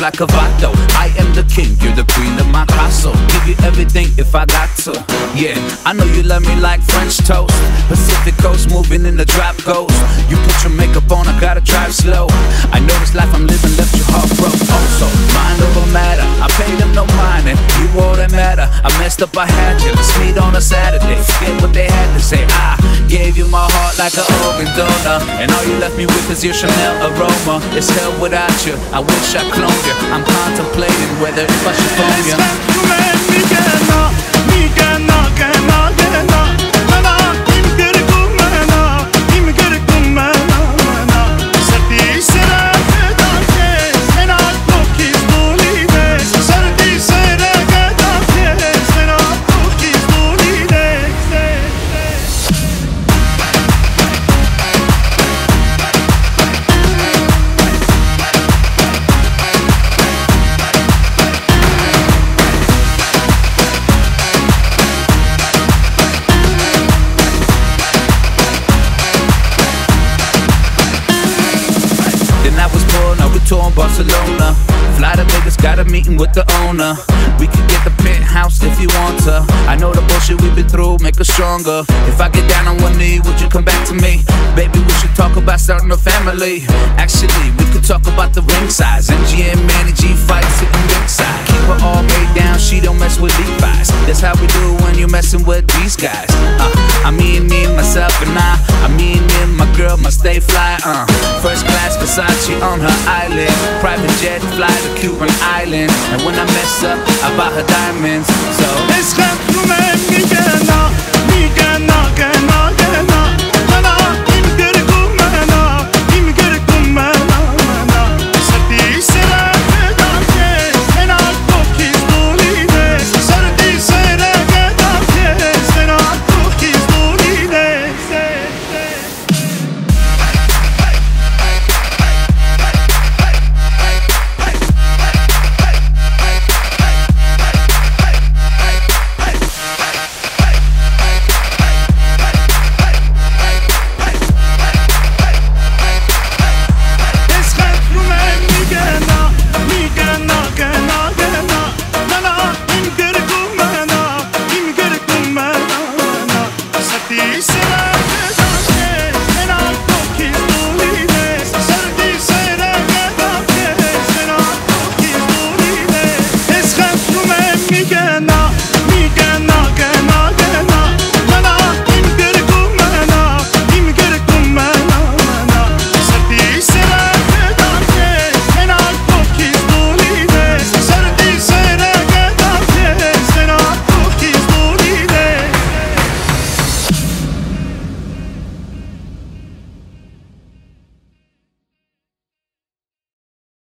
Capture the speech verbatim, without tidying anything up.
like a vato. I am the king, you're the queen of my castle. Give you everything if I got to. Yeah, I know you love me like French toast. Pacific coast moving in the drop goes. You put your makeup on, I gotta drive slow. I know this life I'm living left your heart broke. Also, mind over matter, I paid them no mind, and you all that matter. I messed up, I had you. Let's meet on a Saturday. Forget what they had to say. I gave you my heart like an organ donor, and all you left me with is your Chanel aroma. It's hell without you, I wish I cloned you. I'm contemplating whether if I should phone you. Tour in Barcelona, fly to Vegas, got a meeting with the owner. We could get the penthouse if you want to. I know the bullshit we've been through make us stronger. If I get down on one knee, would you come back to me? Baby, we should talk about starting a family. Actually, we could talk about the ring size. M G M, Manny G fights sitting ringside. Keep her all made down, she don't mess with Levi's. That's how we do when you messing with these guys. uh, I mean me, myself and I. I mean me and my girl must stay fly. uh, First class Versace on her island. Private jet, fly to Cuban island. And when I mess up, I buy her diamonds. So